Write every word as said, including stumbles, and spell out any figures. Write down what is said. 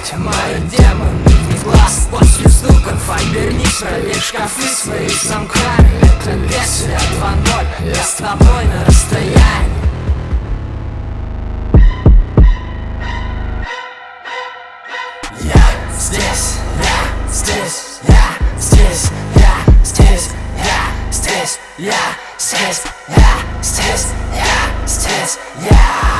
Мой демон не глаз после стуков, обернись, проверь шкафы свои замками. Это версия два ноль, я с тобой на расстоянии. Я здесь, я здесь, я здесь, я здесь, я здесь, я здесь, я здесь, я здесь, я